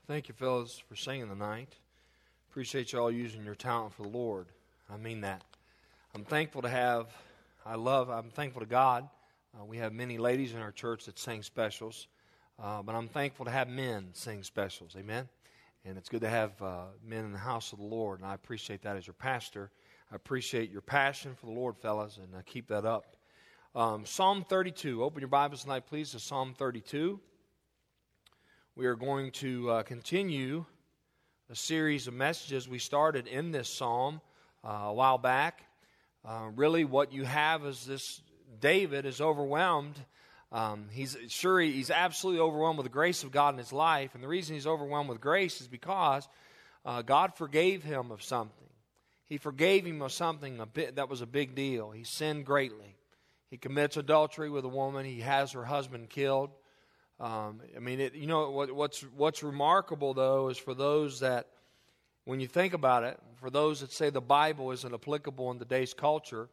Thank you, fellas, for singing tonight. Appreciate you all using your talent for the Lord. I mean that. I'm thankful to God. We have many ladies in our church that sing specials, but I'm thankful to have men sing specials. Amen? And it's good to have men in the house of the Lord, and I appreciate that as your pastor. I appreciate your passion for the Lord, fellas, and keep that up. Psalm 32. Open your Bibles tonight, please, to Psalm 32. We are going to continue a series of messages we started in this psalm a while back. Really, what you have is this: David is overwhelmed. He's absolutely overwhelmed with the grace of God in his life, and the reason he's overwhelmed with grace is because God forgave him of something. He forgave him of something that was a big deal. He sinned greatly. He commits adultery with a woman. He has her husband killed. What's remarkable, though, is for those that, when you think about it, for those that say the Bible isn't applicable in today's culture,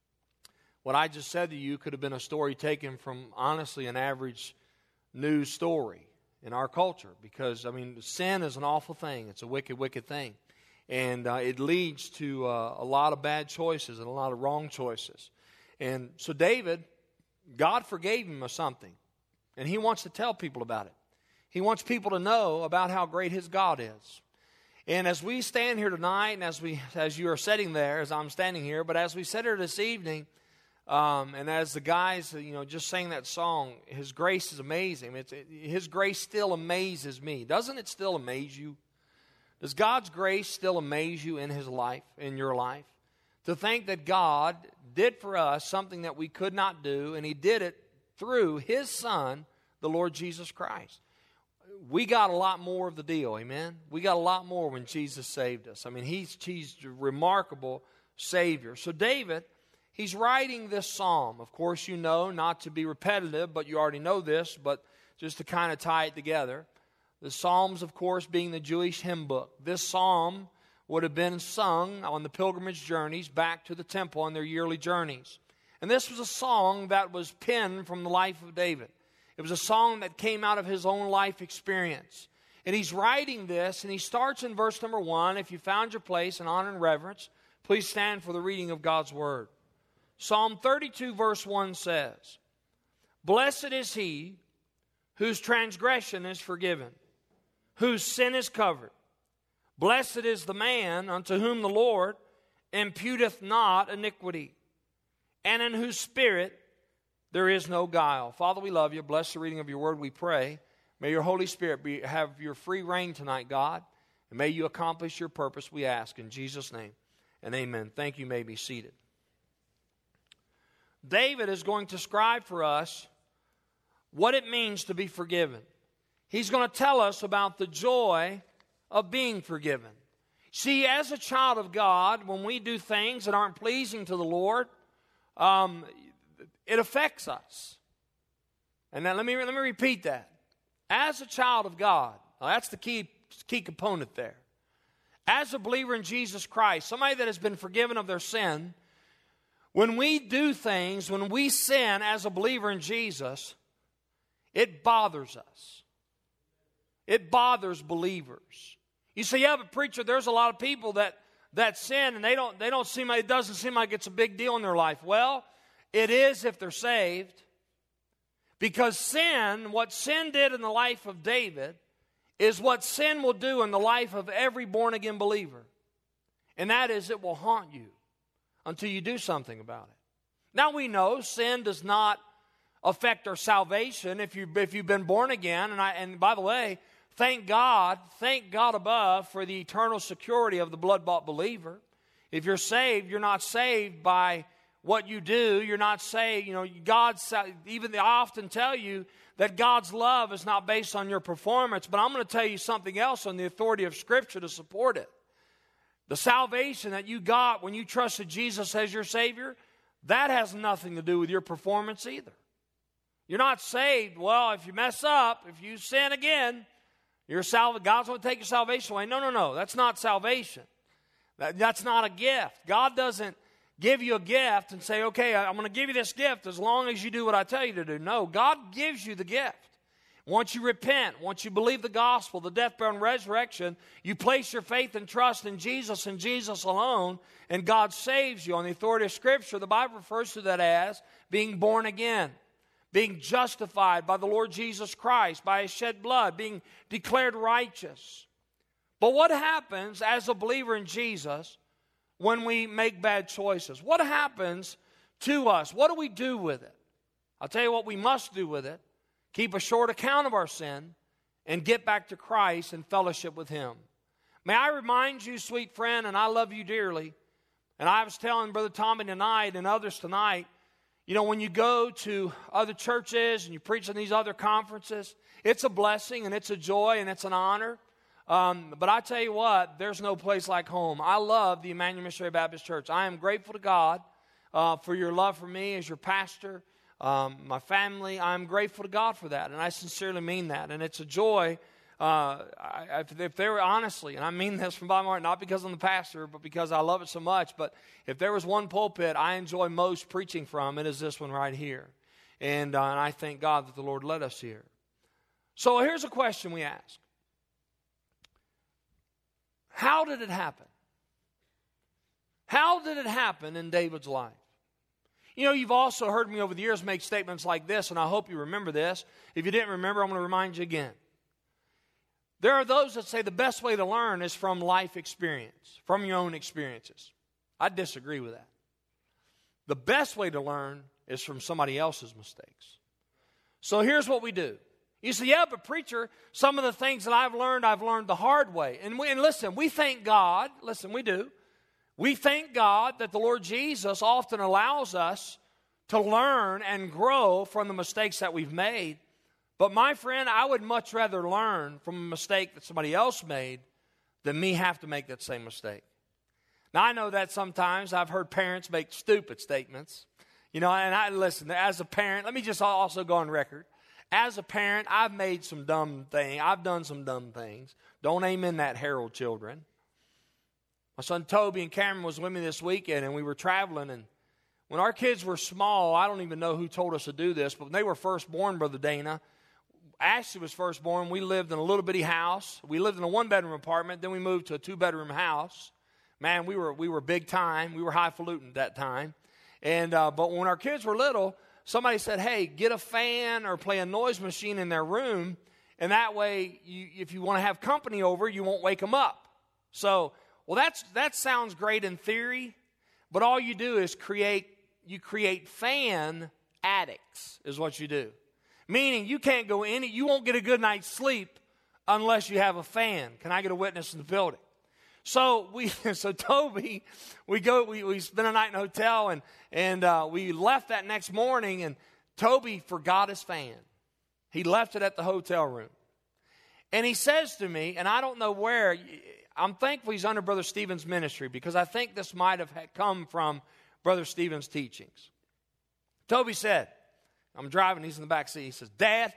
what I just said to you could have been a story taken from, honestly, an average news story in our culture. Because, sin is an awful thing. It's a wicked, wicked thing. And it leads to a lot of bad choices and a lot of wrong choices. And so David, God forgave him of something. And he wants to tell people about it. He wants people to know about how great his God is. And as we stand here tonight, and as you are sitting there, as I'm standing here, but as we sit here this evening, and as the guys, just sang that song, His grace is amazing. His grace still amazes me. Doesn't it still amaze you? Does God's grace still amaze you in His life, in your life? To think that God did for us something that we could not do, and He did it through His Son, the Lord Jesus Christ. We got a lot more of the deal, amen? We got a lot more when Jesus saved us. He's a remarkable Savior. So David, he's writing this psalm. Of course, not to be repetitive, but you already know this, but just to kind of tie it together. The Psalms, of course, being the Jewish hymn book. This psalm would have been sung on the pilgrimage journeys back to the temple on their yearly journeys. And this was a song that was penned from the life of David. It was a song that came out of his own life experience. And he's writing this, and he starts in verse number 1. If you found your place in honor and reverence, please stand for the reading of God's Word. Psalm 32 verse 1 says, "Blessed is he whose transgression is forgiven, whose sin is covered. Blessed is the man unto whom the Lord imputeth not iniquity, and in whose spirit there is no guile." Father, we love you. Bless the reading of your word, we pray. May your Holy Spirit have your free reign tonight, God. And may you accomplish your purpose, we ask, in Jesus' name. And amen. Thank you. You may be seated. David is going to describe for us what it means to be forgiven. He's going to tell us about the joy of being forgiven. See, as a child of God, when we do things that aren't pleasing to the Lord, it affects us. And now let me repeat that. As a child of God, that's the key component there. As a believer in Jesus Christ, somebody that has been forgiven of their sin, when we do things, when we sin as a believer in Jesus, it bothers us. It bothers believers. You say, yeah, but preacher, there's a lot of people that sin and it doesn't seem like it's a big deal in their life. Well, it is if they're saved. Because what sin did in the life of David is what sin will do in the life of every born-again believer. And that is, it will haunt you until you do something about it. Now we know sin does not affect our salvation if you've been born again. And by the way, thank God above for the eternal security of the blood-bought believer. If you're saved, you're not saved by what you do. You're not saved. I often tell you that God's love is not based on your performance, but I'm going to tell you something else on the authority of Scripture to support it. The salvation that you got when you trusted Jesus as your Savior, that has nothing to do with your performance either. You're not saved, well, if you mess up, if you sin again, God's going to take your salvation away. No. That's not salvation. That's not a gift. God doesn't give you a gift and say, okay, I'm going to give you this gift as long as you do what I tell you to do. No, God gives you the gift. Once you repent, once you believe the gospel, the death, burial, and resurrection, you place your faith and trust in Jesus and Jesus alone, and God saves you. On the authority of Scripture, the Bible refers to that as being born again, being justified by the Lord Jesus Christ, by His shed blood, being declared righteous. But what happens as a believer in Jesus when we make bad choices? What happens to us? What do we do with it? I'll tell you what we must do with it. Keep a short account of our sin and get back to Christ and fellowship with Him. May I remind you, sweet friend, and I love you dearly, and I was telling Brother Tommy tonight and others tonight, you know, when you go to other churches and you preach in these other conferences, it's a blessing and it's a joy and it's an honor. But I tell you what, there's no place like home. I love the Emmanuel Missionary Baptist Church. I am grateful to God for your love for me as your pastor. My family, I'm grateful to God for that, and I sincerely mean that. And it's a joy, if there were, honestly, and I mean this from my heart, not because I'm the pastor, but because I love it so much, but if there was one pulpit I enjoy most preaching from, it is this one right here. And I thank God that the Lord led us here. So here's a question we ask. How did it happen? How did it happen in David's life? You know, you've also heard me over the years make statements like this, and I hope you remember this. If you didn't remember, I'm going to remind you again. There are those that say the best way to learn is from life experience, from your own experiences. I disagree with that. The best way to learn is from somebody else's mistakes. So here's what we do. You say, yeah, but preacher, some of the things that I've learned the hard way. And listen, we thank God. Listen, we do. We thank God that the Lord Jesus often allows us to learn and grow from the mistakes that we've made. But my friend, I would much rather learn from a mistake that somebody else made than me have to make that same mistake. Now, I know that sometimes I've heard parents make stupid statements. You know, and listen, as a parent, let me just also go on record. As a parent, I've made some dumb things. I've done some dumb things. Don't amen that, Harold children. My son Toby and Cameron was with me this weekend, and we were traveling. And when our kids were small, I don't even know who told us to do this, but when they were first born, Brother Dana, Ashley was first born. We lived in a little bitty house. We lived in a one-bedroom apartment. Then we moved to a two-bedroom house. Man, we were big time. We were highfalutin at that time. And but when our kids were little, somebody said, "Hey, get a fan or play a noise machine in their room, and that way, if you want to have company over, you won't wake them up." So. Well, that sounds great in theory, but all you do is create fan addicts is what you do. Meaning you won't get a good night's sleep unless you have a fan. Can I get a witness in the building? So Toby, we spent a night in a hotel and we left that next morning, and Toby forgot his fan. He left it at the hotel room. And he says to me, and I don't know where, I'm thankful he's under Brother Stephen's ministry because I think this might have come from Brother Stephen's teachings. Toby said, I'm driving, he's in the back seat. He says, "Dad,"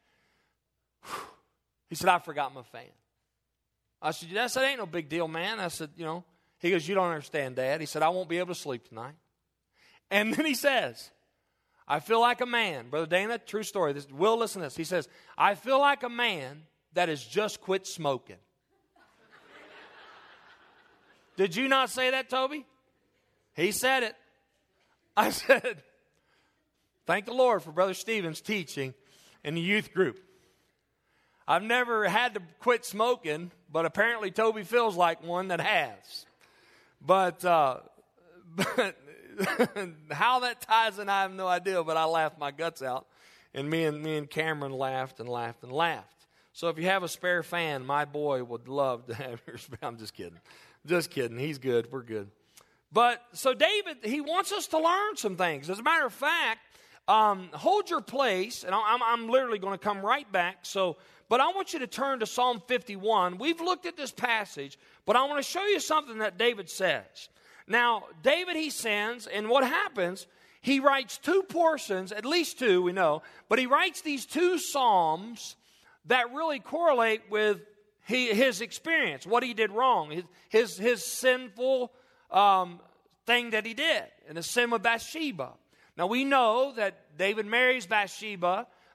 he said, "I forgot my fan." I said, "That ain't no big deal, man." I said, he goes, "You don't understand, Dad." He said, "I won't be able to sleep tonight." And then he says, "I feel like a man." Brother Dana, true story. Will, listen to this. He says, "I feel like a man that has just quit smoking." Did you not say that, Toby? He said it. I said, thank the Lord for Brother Stephen's teaching in the youth group. I've never had to quit smoking, but apparently Toby feels like one that has. But how that ties in, I have no idea, but I laughed my guts out. And me and Cameron laughed and laughed and laughed. So if you have a spare fan, my boy would love to have your spare. I'm just kidding. Just kidding. He's good. We're good. But so David, he wants us to learn some things. As a matter of fact, hold your place, and I'm literally going to come right back. But I want you to turn to Psalm 51. We've looked at this passage, but I want to show you something that David says. Now, David, he sins, and what happens, he writes two portions, at least two, we know, but he writes these two psalms that really correlate with his experience, what he did wrong, his sinful thing that he did, and the sin with Bathsheba. Now, we know that David marries Bathsheba.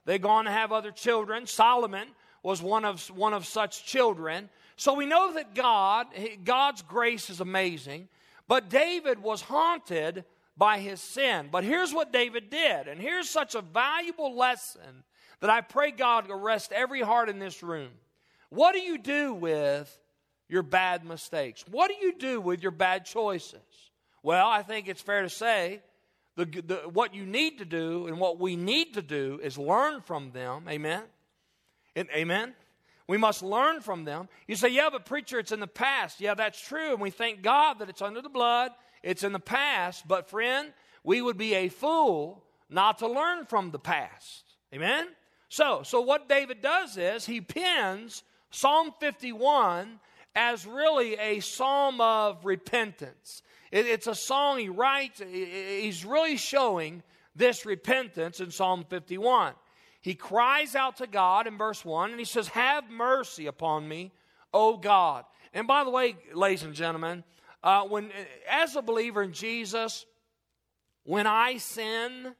They go on to have other children. Solomon was one of such children. So we know that God's grace is amazing. But David was haunted by his sin. But here's what David did. And here's such a valuable lesson that I pray God arrest every heart in this room. What do you do with your bad mistakes? What do you do with your bad choices? Well, I think it's fair to say what you need to do and what we need to do is learn from them. Amen? Amen? We must learn from them. You say, yeah, but preacher, it's in the past. Yeah, that's true. And we thank God that it's under the blood. It's in the past. But friend, we would be a fool not to learn from the past. Amen? So what David does is he pins Psalm 51 as really a psalm of repentance. It's a song he writes. He's really showing this repentance in Psalm 51. He cries out to God in verse 1, and he says, have mercy upon me, O God. And by the way, ladies and gentlemen, as a believer in Jesus, when I sin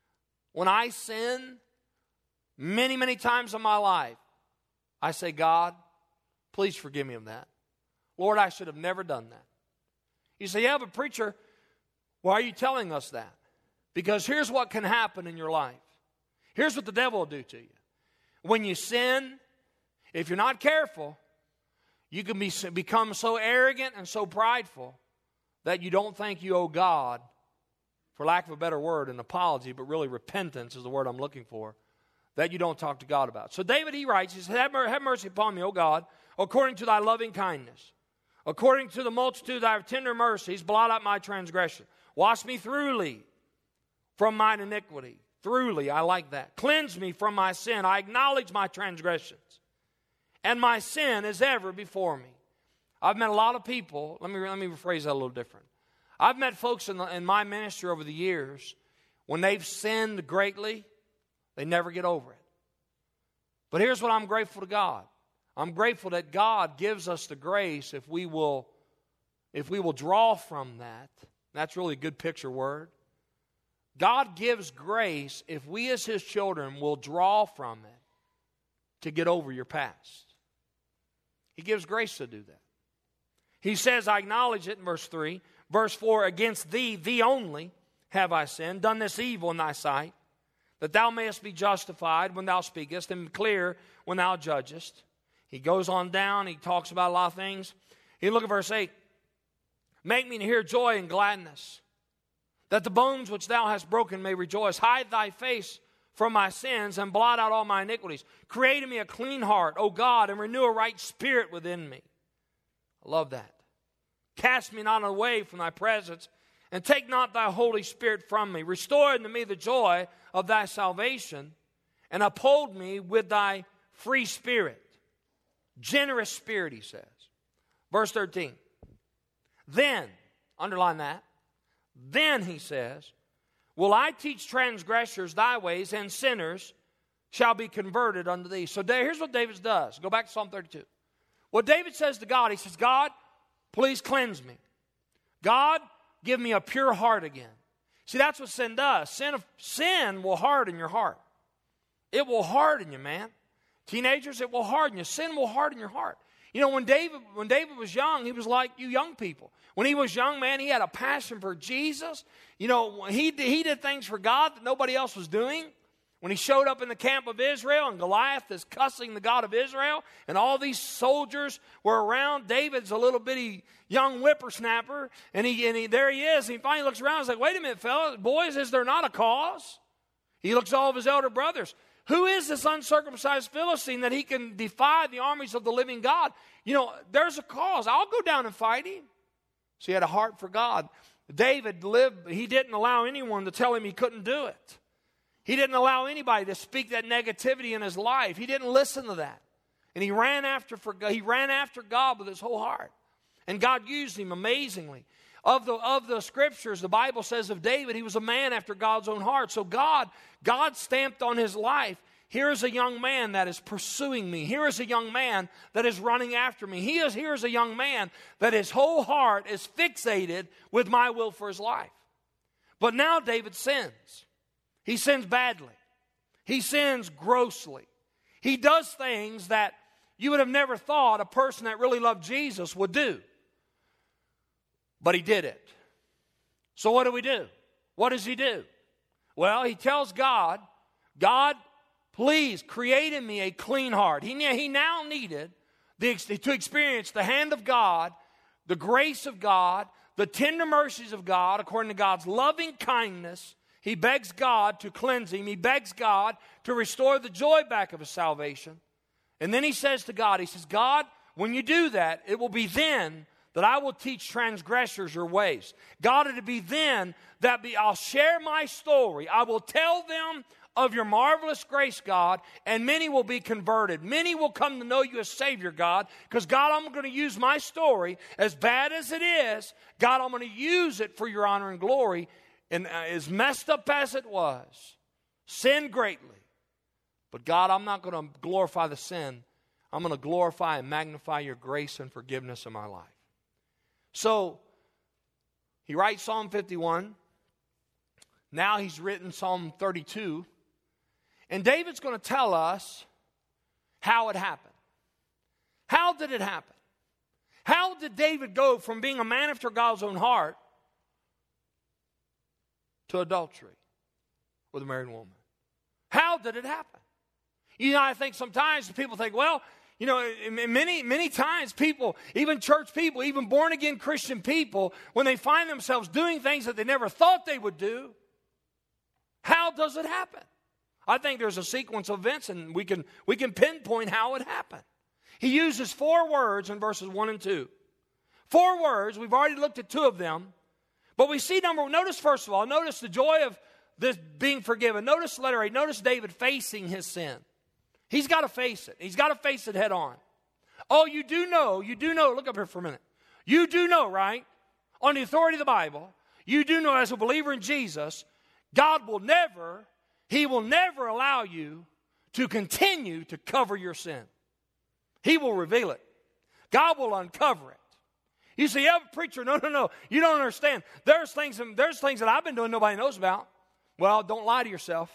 many, many times in my life, I say, God, please forgive me of that. Lord, I should have never done that. You say, yeah, but preacher, why are you telling us that? Because here's what can happen in your life. Here's what the devil will do to you. When you sin, if you're not careful, you can become so arrogant and so prideful that you don't think you owe God, for lack of a better word, an apology, but really repentance is the word I'm looking for, that you don't talk to God about. So David, he writes, he says, have mercy upon me, O God, according to thy loving kindness. According to the multitude of thy tender mercies, blot out my transgression. Wash me thoroughly from mine iniquity. Thoroughly, I like that. Cleanse me from my sin. I acknowledge my transgressions. And my sin is ever before me. I've met a lot of people. Let me rephrase that a little different. I've met folks in my ministry over the years, when they've sinned greatly, they never get over it. But here's what I'm grateful to God. I'm grateful that God gives us the grace if we will draw from that. That's really a good picture word. God gives grace if we as His children will draw from it to get over your past. He gives grace to do that. He says, I acknowledge it in verse 3. Verse 4, against thee, thee only, have I sinned, done this evil in thy sight, that thou mayest be justified when thou speakest, and clear when thou judgest. He goes on down, he talks about a lot of things. You look at verse 8. Make me to hear joy and gladness, that the bones which thou hast broken may rejoice. Hide thy face from my sins and blot out all my iniquities. Create in me a clean heart, O God, and renew a right spirit within me. I love that. Cast me not away from thy presence, and take not thy Holy Spirit from me. Restore unto me the joy of thy salvation, and uphold me with thy free spirit. Generous spirit, he says. Verse 13. Then, underline that, then, he says, will I teach transgressors thy ways, and sinners shall be converted unto thee. So here's what David does. Go back to Psalm 32. What David says to God, he says, God, please cleanse me. God, give me a pure heart again. See, that's what sin does. Sin will harden your heart. It will harden you, man. Teenagers, it will harden you. Sin will harden your heart. You know, when David was young, he was like you young people. When he was young, man, he had a passion for Jesus. You know, he did things for God that nobody else was doing. When he showed up in the camp of Israel, and Goliath is cussing the God of Israel, and all these soldiers were around, David's a little bitty young whippersnapper, and there he is. And he finally looks around and says, wait a minute, fellas, boys, is there not a cause? He looks at all of his elder brothers. Who is this uncircumcised Philistine that he can defy the armies of the living God? You know, there's a cause. I'll go down and fight him. So he had a heart for God. David he didn't allow anyone to tell him he couldn't do it. He didn't allow anybody to speak that negativity in his life. He didn't listen to that. And he ran after God with his whole heart. And God used him amazingly. Of the scriptures, the Bible says of David, he was a man after God's own heart. So God stamped on his life, here is a young man that is pursuing me. Here is a young man that is running after me. Here is a young man that his whole heart is fixated with my will for his life. But now David sins. He sins badly. He sins grossly. He does things that you would have never thought a person that really loved Jesus would do. But he did it. So what do we do? What does he do? Well, he tells God, God, please create in me a clean heart. He now needed to experience the hand of God, the grace of God, the tender mercies of God, according to God's loving kindness. He begs God to cleanse him. He begs God to restore the joy back of his salvation. And then he says to God, he says, God, when you do that, it will be then that I will teach transgressors your ways. God, it'll be then that I'll share my story. I will tell them of your marvelous grace, God, and many will be converted. Many will come to know you as Savior, God, because, God, I'm going to use my story, as bad as it is, God, I'm going to use it for your honor and glory. And as messed up as it was, sin greatly. But, God, I'm not going to glorify the sin. I'm going to glorify and magnify your grace and forgiveness in my life. So, he writes Psalm 51. Now he's written Psalm 32. And David's going to tell us how it happened. How did it happen? How did David go from being a man after God's own heart to adultery with a married woman? How did it happen? You know, I think sometimes people think, well, you know, many times people, even church people, even born-again Christian people, when they find themselves doing things that they never thought they would do, how does it happen? I think there's a sequence of events, and we can pinpoint how it happened. He uses 4 words in verses 1 and 2. 4 words. We've already looked at 2 of them. But we see notice first of all, notice the joy of this being forgiven. Notice letter 8. Notice David facing his sin. He's got to face it. He's got to face it head on. Oh, you do know, look up here for a minute. You do know, right? On the authority of the Bible, you do know as a believer in Jesus, God will never, He will never allow you to continue to cover your sin. He will reveal it. God will uncover it. You say, yeah, preacher, no. You don't understand. There's things that I've been doing nobody knows about. Well, don't lie to yourself.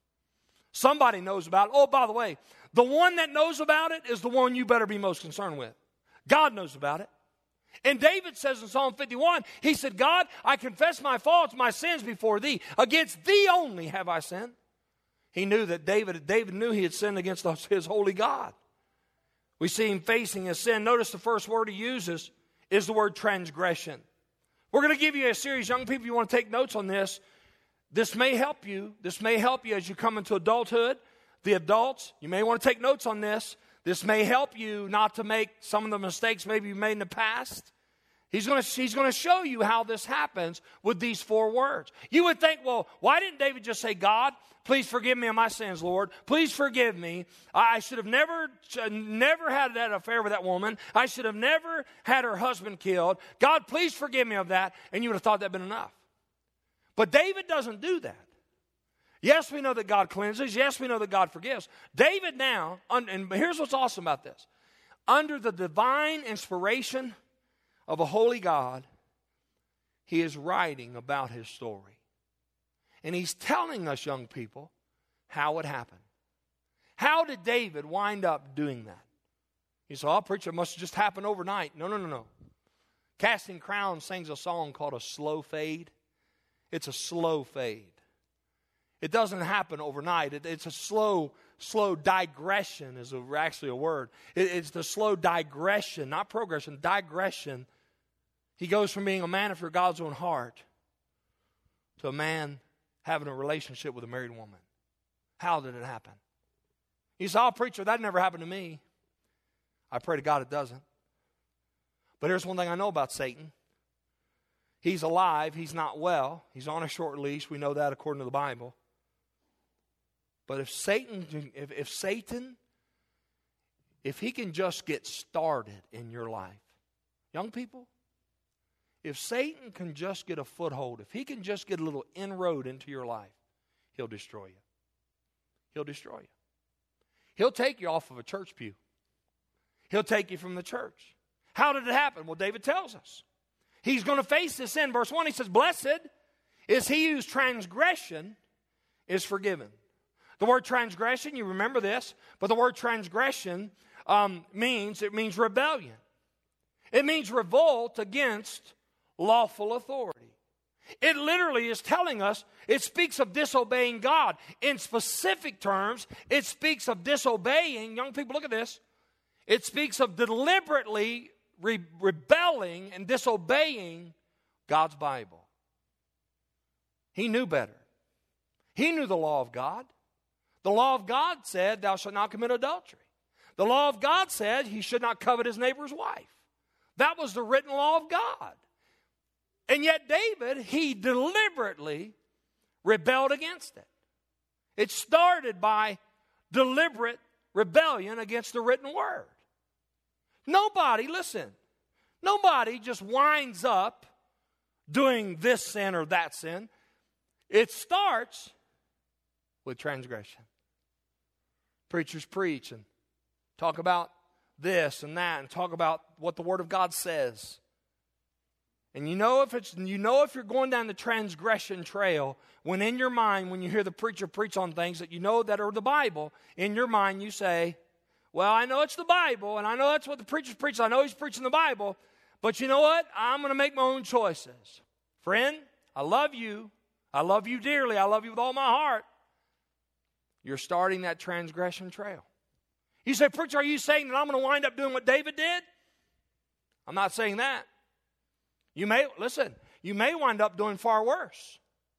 Somebody knows about it. Oh, by the way, the one that knows about it is the one you better be most concerned with. God knows about it. And David says in Psalm 51, he said, God, I confess my faults, my sins before thee. Against thee only have I sinned. He knew that David knew he had sinned against his holy God. We see him facing his sin. Notice the first word he uses is the word transgression. We're going to give you a series, young people, you want to take notes on this. This may help you. This may help you as you come into adulthood. The adults, you may want to take notes on this. This may help you not to make some of the mistakes maybe you made in the past. He's going to show you how this happens with these 4 words. You would think, well, why didn't David just say, God, please forgive me of my sins, Lord. Please forgive me. I should have never had that affair with that woman. I should have never had her husband killed. God, please forgive me of that. And you would have thought that had been enough. But David doesn't do that. Yes, we know that God cleanses. Yes, we know that God forgives. David now, and here's what's awesome about this. Under the divine inspiration of a holy God, he is writing about his story. And he's telling us, young people, how it happened. How did David wind up doing that? You say, oh, preacher, it must have just happened overnight. No. Casting Crowns sings a song called A Slow Fade. It's a slow fade. It doesn't happen overnight. It's a slow digression is actually a word. It's the slow digression, not progression, digression. He goes from being a man after God's own heart to a man having a relationship with a married woman. How did it happen? You say, oh, preacher, that never happened to me. I pray to God it doesn't. But here's one thing I know about Satan. He's alive. He's not well. He's on a short leash. We know that according to the Bible. But if Satan, if he can just get started in your life, young people, if Satan can just get a foothold, if he can just get a little inroad into your life, he'll destroy you. He'll destroy you. He'll take you off of a church pew. He'll take you from the church. How did it happen? Well, David tells us. He's going to face this sin. Verse 1, he says, blessed is he whose transgression is forgiven. The word transgression, you remember this, but the word transgression means rebellion. It means revolt against lawful authority. It literally is telling us, it speaks of disobeying God. In specific terms, it speaks of disobeying, young people, look at this. It speaks of deliberately rebelling and disobeying God's Bible. He knew better. He knew the law of God. The law of God said, thou shalt not commit adultery. The law of God said he should not covet his neighbor's wife. That was the written law of God. And yet David, he deliberately rebelled against it. It started by deliberate rebellion against the written word. Nobody just winds up doing this sin or that sin. It starts with transgression. Preachers preach and talk about this and that and talk about what the Word of God says. And you know if you're going down the transgression trail, when in your mind, when you hear the preacher preach on things that you know that are the Bible, in your mind you say, well, I know it's the Bible, and I know that's what the preacher's preaching. I know he's preaching the Bible, but you know what? I'm going to make my own choices. Friend, I love you. I love you dearly. I love you with all my heart. You're starting that transgression trail. You say, preacher, are you saying that I'm going to wind up doing what David did? I'm not saying that. You may wind up doing far worse.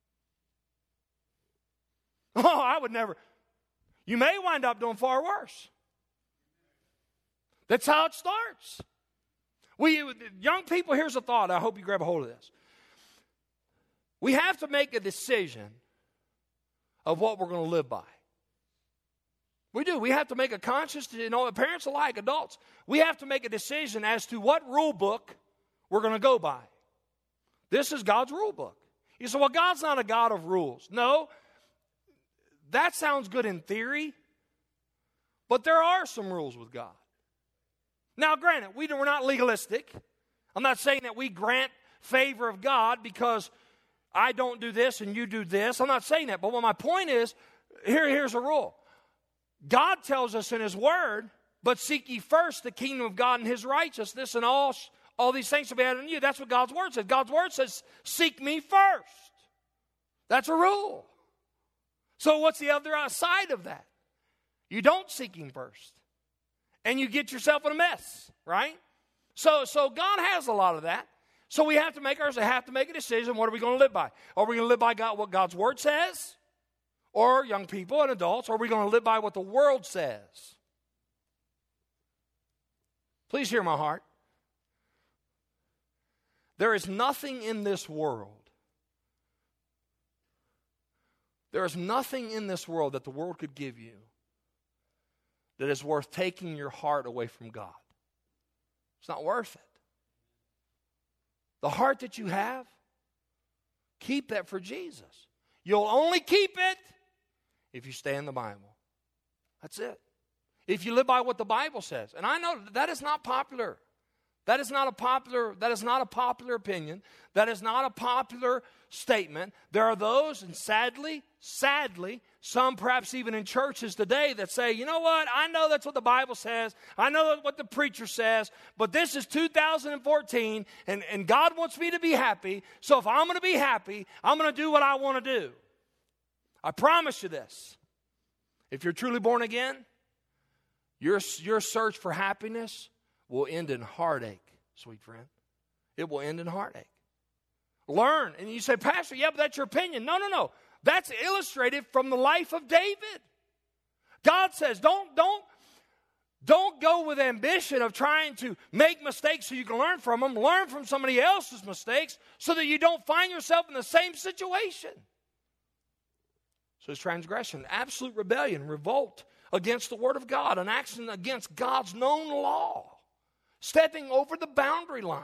Oh, I would never. You may wind up doing far worse. That's how it starts. Young people, here's a thought. I hope you grab a hold of this. We have to make a decision of what we're going to live by. We do. We have to make a conscious, parents alike, adults. We have to make a decision as to what rule book we're going to go by. This is God's rule book. You say, well, God's not a God of rules. No, that sounds good in theory, but there are some rules with God. Now, granted, we're not legalistic. I'm not saying that we grant favor of God because I don't do this and you do this. I'm not saying that. But what my point is, here's a rule. God tells us in His Word, but seek ye first the kingdom of God and His righteousness, and all these things shall be added unto you. That's what God's Word says. God's Word says, seek me first. That's a rule. So what's the other side of that? You don't seek Him first. And you get yourself in a mess, right? So God has a lot of that. So we have to make a decision. What are we going to live by? Are we going to live by what God's Word says? Or young people and adults, are we going to live by what the world says? Please hear my heart. There is nothing in this world. There is nothing in this world that the world could give you that is worth taking your heart away from God. It's not worth it. The heart that you have, keep that for Jesus. You'll only keep it if you stay in the Bible. That's it. If you live by what the Bible says. And I know that is not popular. That is not a popular opinion. That is not a popular statement. There are those, and sadly, some perhaps even in churches today that say, you know what, I know that's what the Bible says. I know what the preacher says, but this is 2014, and God wants me to be happy, so if I'm going to be happy, I'm going to do what I want to do. I promise you this. If you're truly born again, your search for happiness will end in heartache, sweet friend. It will end in heartache. Learn. And you say, Pastor, yeah, but that's your opinion. No. That's illustrated from the life of David. God says, don't go with ambition of trying to make mistakes so you can learn from them. Learn from somebody else's mistakes so that you don't find yourself in the same situation. So it's transgression, absolute rebellion, revolt against the Word of God, an action against God's known law, stepping over the boundary line.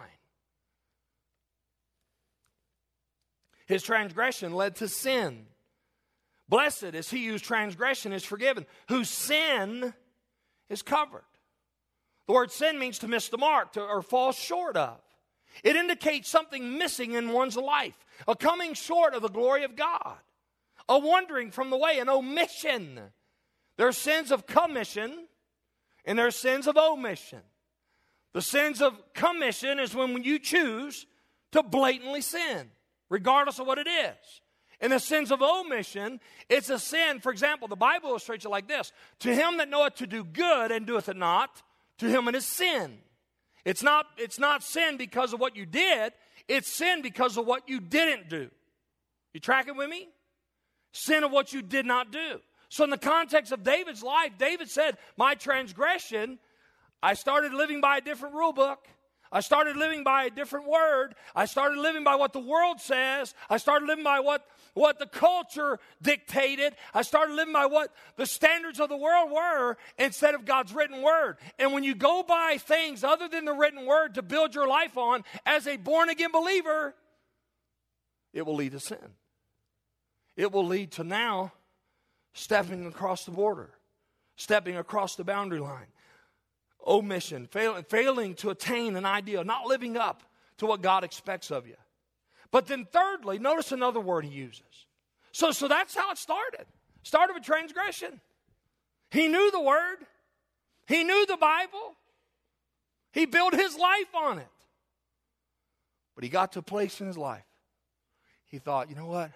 His transgression led to sin. Blessed is he whose transgression is forgiven, whose sin is covered. The word sin means to miss the mark, or fall short of. It indicates something missing in one's life, a coming short of the glory of God. a wandering from the way, an omission. There are sins of commission and there are sins of omission. The sins of commission is when you choose to blatantly sin, regardless of what it is. And the sins of omission, it's a sin. For example, the Bible illustrates it like this. To him that knoweth to do good and doeth it not, to him it is sin. It's not sin because of what you did. It's sin because of what you didn't do. You tracking with me? Sin of what you did not do. So in the context of David's life, David said, my transgression, I started living by a different rule book. I started living by a different word. I started living by what the world says. I started living by what the culture dictated. I started living by what the standards of the world were instead of God's written word. And when you go by things other than the written word to build your life on as a born-again believer, it will lead to sin. It will lead to now stepping across the border, stepping across the boundary line. Omission, failing to attain an ideal, not living up to what God expects of you. But then thirdly, notice another word he uses. So that's how it started. Started with transgression. He knew the word. He knew the Bible. He built his life on it. But he got to a place in his life. He thought, you know what?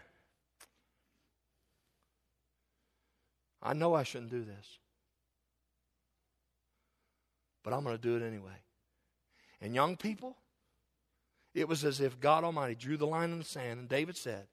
I know I shouldn't do this. But I'm going to do it anyway. And young people, it was as if God Almighty drew the line in the sand, and David said,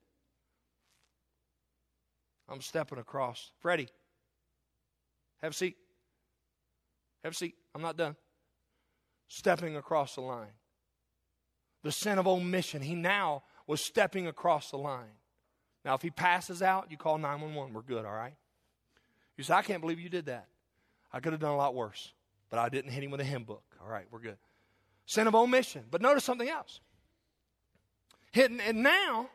I'm stepping across. Freddie, have a seat. Have a seat. I'm not done. Stepping across the line. The sin of omission, he now was stepping across the line. Now, if he passes out, you call 911. We're good, all right? You say, I can't believe you did that. I could have done a lot worse. But I didn't hit him with a hymn book. All right, we're good. Sin of omission. But notice something else. And now,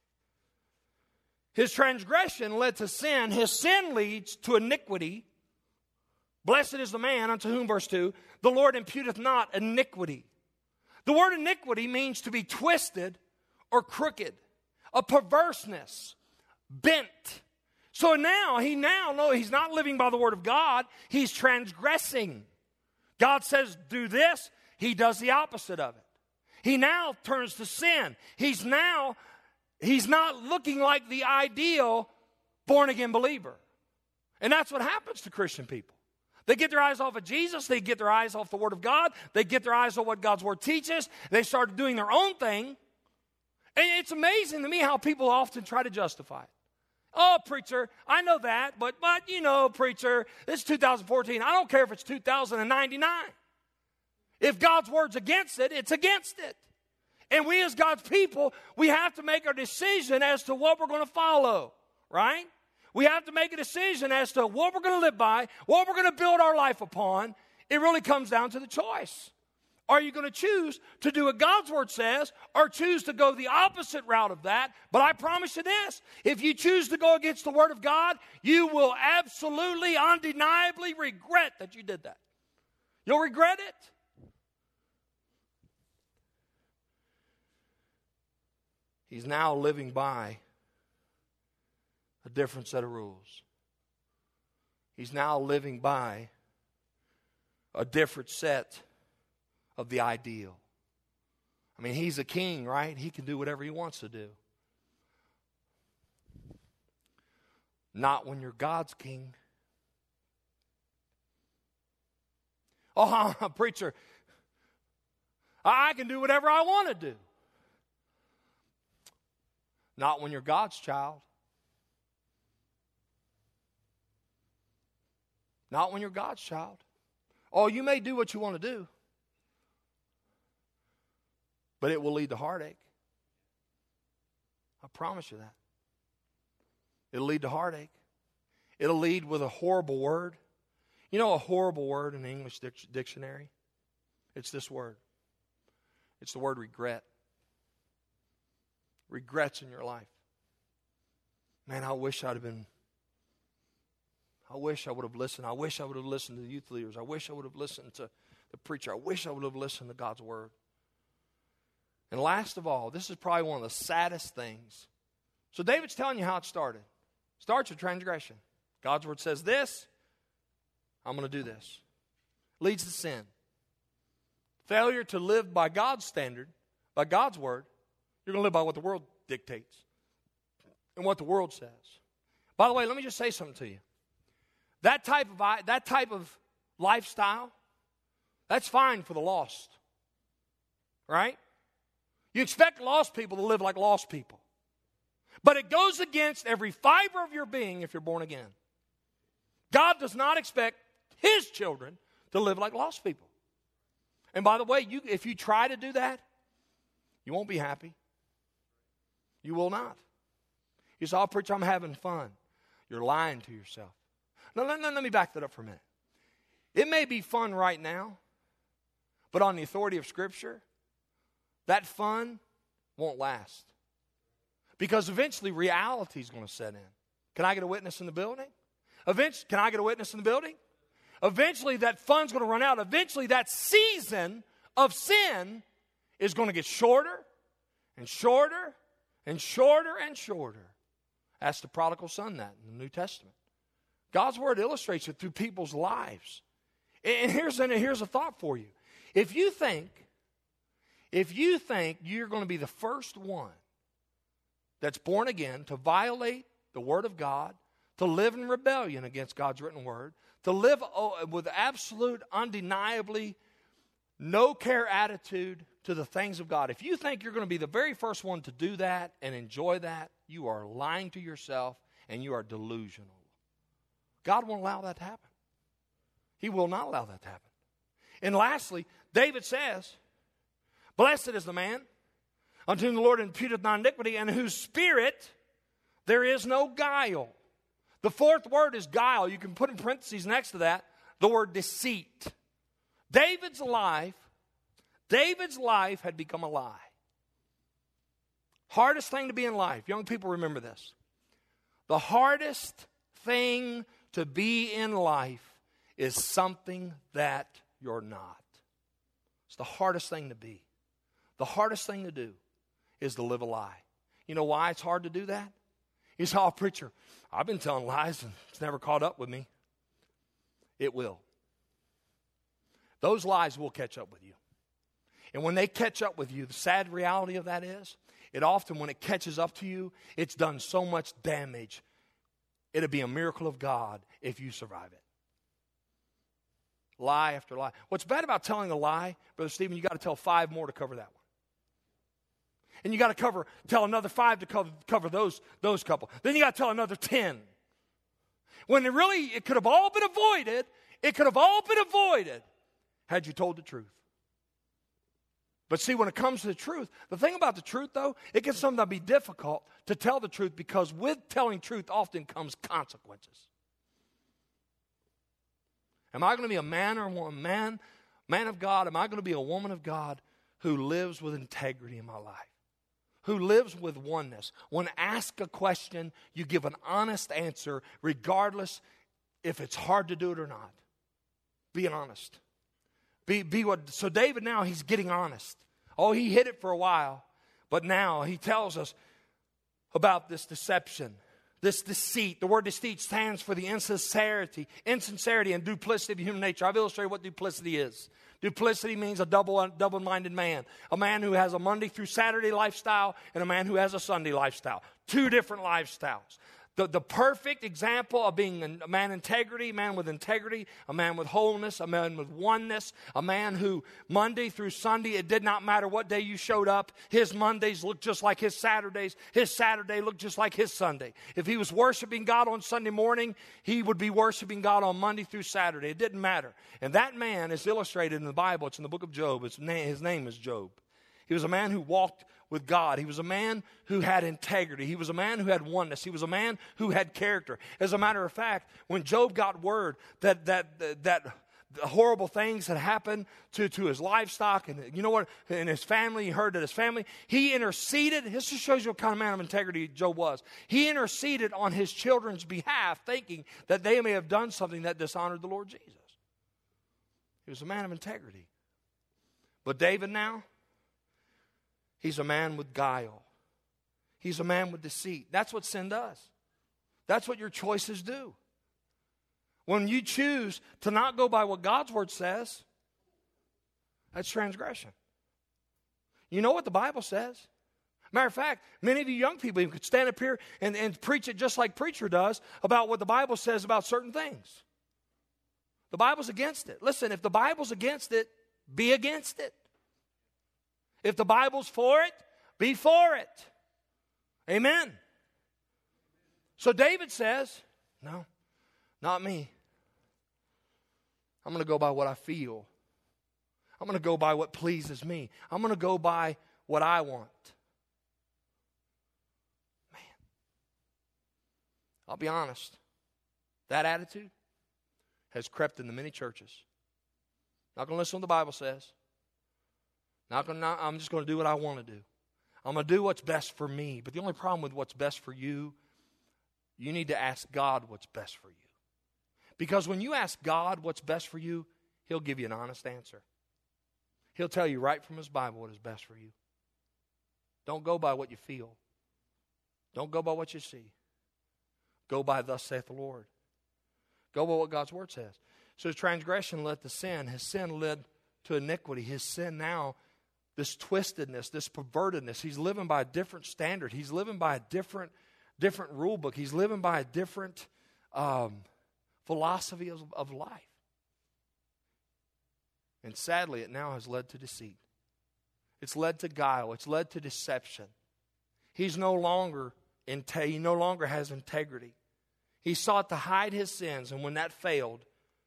his transgression led to sin. His sin leads to iniquity. Blessed is the man unto whom, verse 2, the Lord imputeth not iniquity. The word iniquity means to be twisted or crooked. A perverseness. Bent. So now, he's not living by the word of God. He's transgressing. God says, do this. He does the opposite of it. He now turns to sin. He's not looking like the ideal born-again believer. And that's what happens to Christian people. They get their eyes off of Jesus. They get their eyes off the Word of God. They get their eyes off what God's Word teaches. They start doing their own thing. And it's amazing to me how people often try to justify it. Oh, preacher, I know that, but you know, preacher, this is 2014. I don't care if it's 2099. If God's word's against it, it's against it. And we as God's people, we have to make our decision as to what we're going to follow, right? We have to make a decision as to what we're going to live by, what we're going to build our life upon. It really comes down to the choice. Are you going to choose to do what God's word says or choose to go the opposite route of that? But I promise you this, if you choose to go against the word of God, you will absolutely, undeniably regret that you did that. You'll regret it. He's now living by a different set of rules. He's now living by a different set of the ideal. I mean, he's a king, right? He can do whatever he wants to do. Not when you're God's king. Oh, preacher, I can do whatever I want to do. Not when you're God's child. Not when you're God's child. Oh, you may do what you want to do, but it will lead to heartache. I promise you that. It'll lead to heartache. It'll lead with a horrible word. You know a horrible word in the English dictionary? It's this word. It's the word regret. Regrets in your life. Man, I wish I would have listened. I wish I would have listened to the youth leaders. I wish I would have listened to the preacher. I wish I would have listened to God's word. And last of all, this is probably one of the saddest things. So David's telling you how it started. Starts with transgression. God's word says this, I'm going to do this. Leads to sin. Failure to live by God's standard, by God's word, you're going to live by what the world dictates and what the world says. By the way, let me just say something to you. That type of lifestyle, that's fine for the lost. Right? You expect lost people to live like lost people. But it goes against every fiber of your being if you're born again. God does not expect His children to live like lost people. And by the way, if you try to do that, you won't be happy. You will not. You say, "Oh, preacher, I'm having fun." You're lying to yourself. No, let me back that up for a minute. It may be fun right now, but on the authority of Scripture, that fun won't last. Because eventually reality is going to set in. Can I get a witness in the building? Can I get a witness in the building? Eventually that fun's going to run out. Eventually that season of sin is going to get shorter and shorter and shorter and shorter. Ask the prodigal son that in the New Testament. God's word illustrates it through people's lives. And here's a thought for you. If you think you're going to be the first one that's born again to violate the word of God, to live in rebellion against God's written word, to live with absolute, undeniably, no care attitude to the things of God. If you think you're going to be the very first one to do that and enjoy that, you are lying to yourself and you are delusional. God won't allow that to happen. He will not allow that to happen. And lastly, David says, "Blessed is the man unto whom the Lord imputeth not iniquity, and whose spirit there is no guile." The fourth word is guile. You can put in parentheses next to that the word deceit. David's life had become a lie. Hardest thing to be in life. Young people, remember this. The hardest thing to be in life is something that you're not. It's the hardest thing to be. The hardest thing to do is to live a lie. You know why it's hard to do that? You say, "Oh, preacher, I've been telling lies and it's never caught up with me." It will. Those lies will catch up with you. And when they catch up with you, the sad reality of that is, when it catches up to you, it's done so much damage. It'll be a miracle of God if you survive it. Lie after lie. What's bad about telling a lie, Brother Stephen, you got to tell 5 more to cover that one. And you got to tell another 5 to cover those couple. Then you got to tell another 10. When it could have all been avoided. It could have all been avoided had you told the truth. But see, when it comes to the truth, the thing about the truth, though, it can sometimes be difficult to tell the truth because with telling truth often comes consequences. Am I going to be a man or a woman, man of God? Am I going to be a woman of God who lives with integrity in my life? Who lives with oneness? When asked a question, you give an honest answer regardless if it's hard to do it or not. Being honest. So David now, he's getting honest. Oh, he hid it for a while, but now he tells us about this deception, this deceit. The word deceit stands for the insincerity and duplicity of human nature. I've illustrated what duplicity is. Duplicity means a double-minded man. A man who has a Monday through Saturday lifestyle and a man who has a Sunday lifestyle. 2 different lifestyles. The perfect example of being a man with integrity, a man with wholeness, a man with oneness, a man who Monday through Sunday, it did not matter what day you showed up, his Mondays looked just like his Saturdays, his Saturday looked just like his Sunday. If he was worshiping God on Sunday morning, he would be worshiping God on Monday through Saturday. It didn't matter. And that man is illustrated in the Bible. It's in the book of Job. His name is Job. He was a man who walked with God. He was a man who had integrity. He was a man who had oneness. He was a man who had character. As a matter of fact, when Job got word that horrible things had happened to his livestock and you know what, in his family, he heard that his family, he interceded. This just shows you what kind of man of integrity Job was. He interceded on his children's behalf, thinking that they may have done something that dishonored the Lord Jesus. He was a man of integrity. But David now, he's a man with guile. He's a man with deceit. That's what sin does. That's what your choices do. When you choose to not go by what God's Word says, that's transgression. You know what the Bible says? Matter of fact, many of you young people even could stand up here and preach it just like preacher does about what the Bible says about certain things. The Bible's against it. Listen, if the Bible's against it, be against it. If the Bible's for it, be for it. Amen. So David says, no, not me. I'm going to go by what I feel. I'm going to go by what pleases me. I'm going to go by what I want. Man, I'll be honest. That attitude has crept into many churches. Not going to listen to what the Bible says. I'm just going to do what I want to do. I'm going to do what's best for me. But the only problem with what's best for you, you need to ask God what's best for you. Because when you ask God what's best for you, He'll give you an honest answer. He'll tell you right from His Bible what is best for you. Don't go by what you feel. Don't go by what you see. Go by thus saith the Lord. Go by what God's Word says. So his transgression led to sin. His sin led to iniquity. His sin now, this twistedness, this pervertedness, he's living by a different standard. He's living by a different rule book. He's living by a different philosophy of life. And sadly, it now has led to deceit. It's led to guile. It's led to deception. He no longer has integrity. He sought to hide his sins, and when that failed,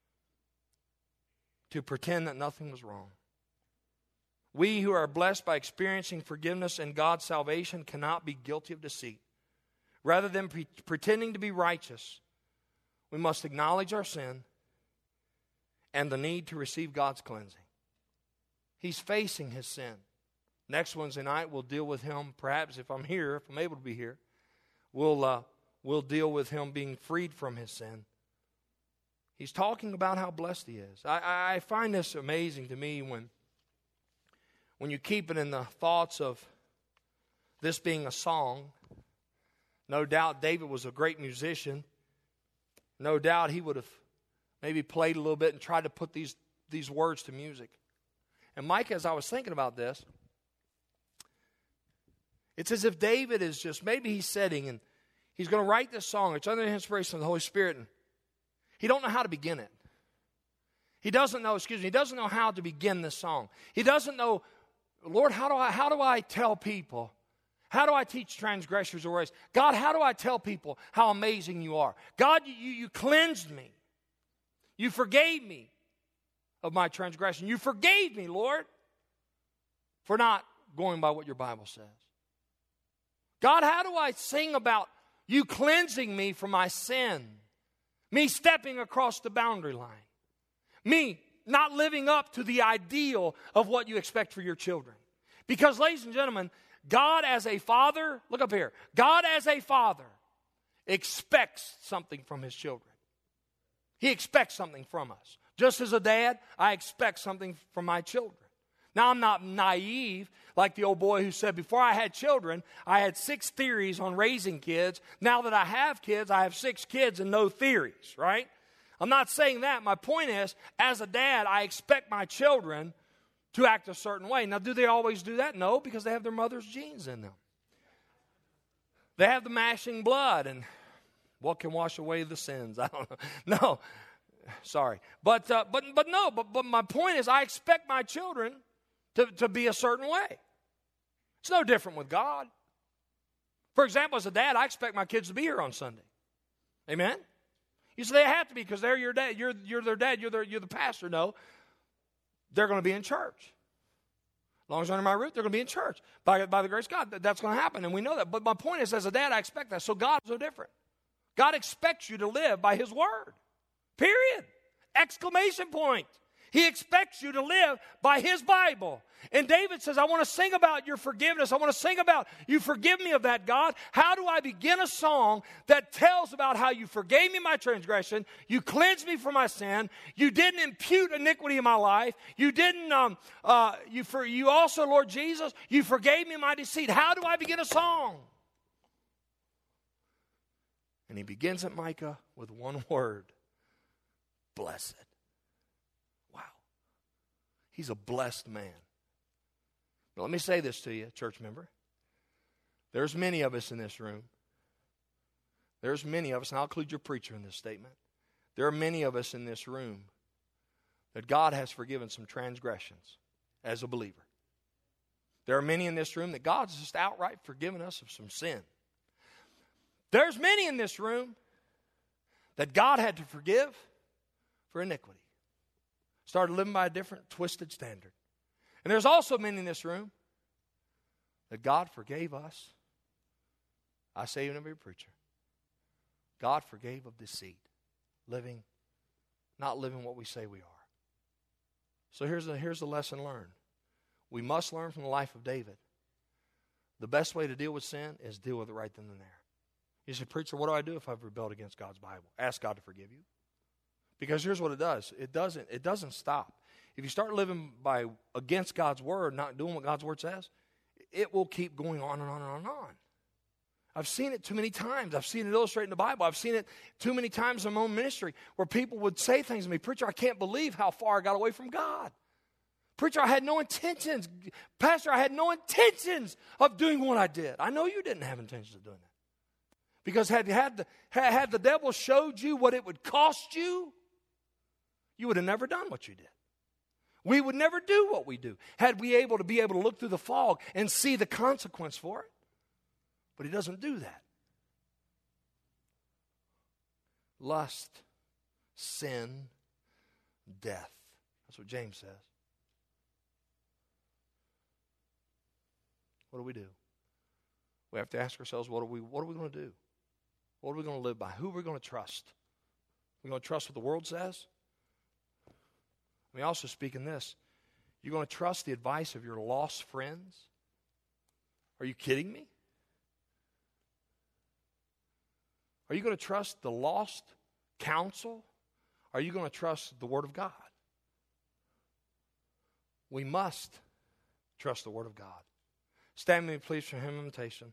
to pretend that nothing was wrong. We who are blessed by experiencing forgiveness and God's salvation cannot be guilty of deceit. Rather than pretending to be righteous, we must acknowledge our sin and the need to receive God's cleansing. He's facing his sin. Next Wednesday night, we'll deal with him. Perhaps if I'm able to be here, we'll deal with him being freed from his sin. He's talking about how blessed he is. I find this amazing to me when you keep it in the thoughts of this being a song. No doubt David was a great musician. No doubt he would have maybe played a little bit and tried to put these words to music. And Mike, as I was thinking about this, it's as if David is just, maybe he's sitting and he's going to write this song. It's under the inspiration of the Holy Spirit. And he don't know how to begin it. He doesn't know how to begin this song. He doesn't know, Lord, how do I tell people? How do I teach transgressors your ways? God, how do I tell people how amazing you are? God, you cleansed me. You forgave me of my transgression. You forgave me, Lord, for not going by what your Bible says. God, how do I sing about you cleansing me from my sin? Me stepping across the boundary line. Me not living up to the ideal of what you expect for your children. Because, ladies and gentlemen, God as a father, look up here. God as a father expects something from his children. He expects something from us. Just as a dad, I expect something from my children. Now, I'm not naive like the old boy who said, before I had children, I had 6 theories on raising kids. Now that I have kids, I have 6 kids and no theories, right? I'm not saying that. My point is, as a dad, I expect my children to act a certain way. Now, do they always do that? No, because they have their mother's genes in them. They have the mashing blood, and what can wash away the sins? I don't know. No, sorry. But my point is, I expect my children to be a certain way. It's no different with God. For example, as a dad, I expect my kids to be here on Sunday. Amen? You say they have to be because they're your dad. You're their dad. You're the pastor. No. They're going to be in church. As long as they're under my roof, they're going to be in church. By the grace of God, that's going to happen, and we know that. But my point is, as a dad, I expect that. So God's no different. God expects you to live by his word. Period. Exclamation point. He expects you to live by his Bible. And David says, I want to sing about your forgiveness. I want to sing about you forgive me of that, God. How do I begin a song that tells about how you forgave me my transgression, you cleansed me from my sin, you didn't impute iniquity in my life, you didn't, you also, Lord Jesus, you forgave me my deceit. How do I begin a song? And he begins at Micah with one word. Blessed. Wow. He's a blessed man. Now, let me say this to you, church member. There's many of us in this room. There's many of us, and I'll include your preacher in this statement. There are many of us in this room that God has forgiven some transgressions as a believer. There are many in this room that God's just outright forgiven us of some sin. There's many in this room that God had to forgive for iniquity. Started living by a different, twisted standard. And there's also many in this room that God forgave us. I say even every preacher. God forgave of deceit. Not living what we say we are. So here's the lesson learned. We must learn from the life of David. The best way to deal with sin is deal with it right then and there. You say, preacher, what do I do if I've rebelled against God's Bible? Ask God to forgive you. Because here's what it does. It doesn't stop. If you start living against God's word, not doing what God's word says, it will keep going on and on and on and on. I've seen it too many times. I've seen it illustrated in the Bible. I've seen it too many times in my own ministry where people would say things to me, preacher, I can't believe how far I got away from God. Preacher, I had no intentions. Pastor, I had no intentions of doing what I did. I know you didn't have intentions of doing that. Because had the devil showed you what it would cost you, you would have never done what you did. We would never do what we do had we be able to look through the fog and see the consequence for it. But he doesn't do that. Lust, sin, death. That's what James says. What do? We have to ask ourselves, what are we going to do? What are we going to live by? Who are we going to trust? We're going to trust what the world says? Let me also speak in this. You're going to trust the advice of your lost friends? Are you kidding me? Are you going to trust the lost counsel? Are you going to trust the Word of God? We must trust the Word of God. Stand with me, please, for hymn invitation.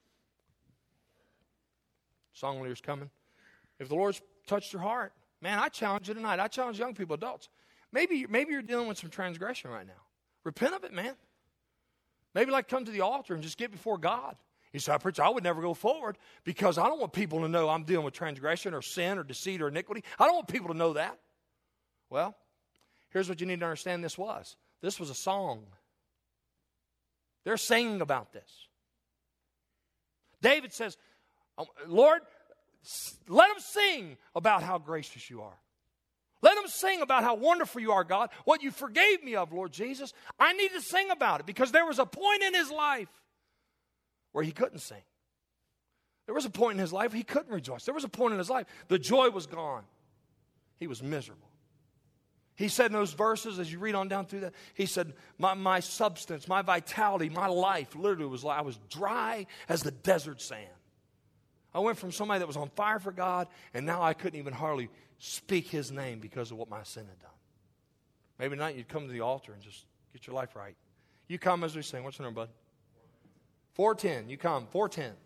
Song leader's coming. If the Lord's touched your heart, man, I challenge you tonight. I challenge young people, adults. Maybe you're dealing with some transgression right now. Repent of it, man. Maybe come to the altar and just get before God. You say, preacher, I would never go forward because I don't want people to know I'm dealing with transgression or sin or deceit or iniquity. I don't want people to know that. Well, here's what you need to understand this was. This was a song. They're singing about this. David says, Lord, let them sing about how gracious you are. Let them sing about how wonderful you are, God. What you forgave me of, Lord Jesus. I need to sing about it because there was a point in his life where he couldn't sing. There was a point in his life he couldn't rejoice. There was a point in his life the joy was gone. He was miserable. He said in those verses, as you read on down through that, he said, my substance, my vitality, my life literally was like I was dry as the desert sand. I went from somebody that was on fire for God, and now I couldn't even hardly speak his name because of what my sin had done. Maybe tonight you'd come to the altar and just get your life right. You come as we sing. What's your number, bud? 410. You come. 410.